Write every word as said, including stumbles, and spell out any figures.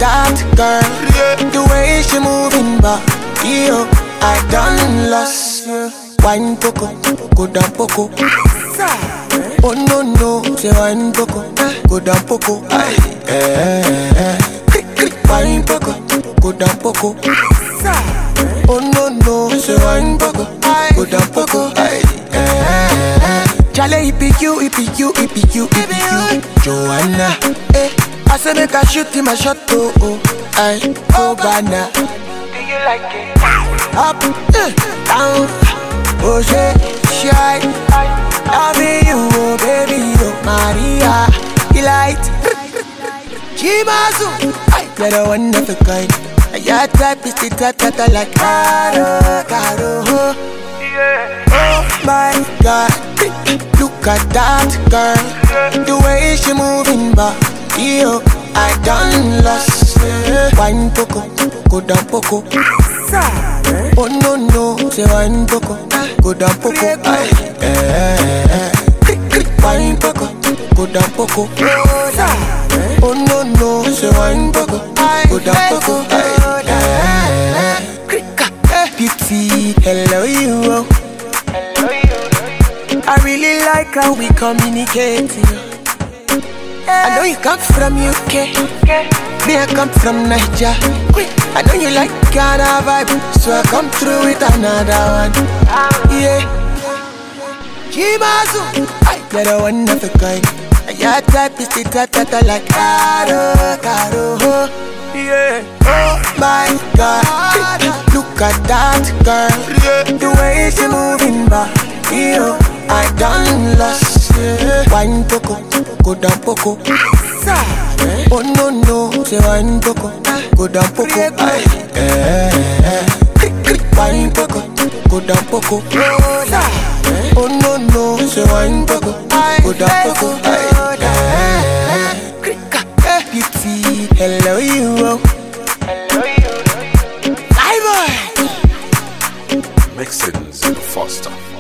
that girl. The way she moving back, yo, I done lost. Wine poco, go down poco. Oh no no, say wine poco, go down poco. Aye, eh, eh. Wine poco, go down poco. Oh no no, say wine poco, go down poco. Aye, eh, eh. Chale, it be you, it be you, it be you, it be you, Joanna. Eh, I say make a shoot in my shot, oh oh. Aye, oh banana. Do you like it? Up, eh, down, oh shit, shy. Loving you, oh baby, oh Maria, delight. Jimazu, you're the one of a kind. Your type is the type that I like. Caro, caro, oh. Oh my God, look at that girl. The way she moving back, yo, I done lost. Wine poco, go down poco. Oh no no, say wine poco, go down poco. Aye, eh, eh. Wine poco, go down poco. Oh no no, say wine poco, go down poco. Aye, eh, eh. Beauty, hello you. I really like how we communicate. I know you come from U K, me I come from Niger. I know you like Ghana vibe, so I come through with another one. Yeah, Jimazu, you're the one of a kind. Your type is the type that I like. Caro, caro, yeah. Oh my God, look at that girl. The way she moving back, yo, I done lost. Wine poco, go down poco. Oh no no, say wine poco, go down poco. Aye, eh, eh. Wine poco, go down poco. Oh no no, say wine poco, go down poco. Aye, eh, eh. Beauty, hello you. Hello you. Bye bye. Mixing Zero Foster.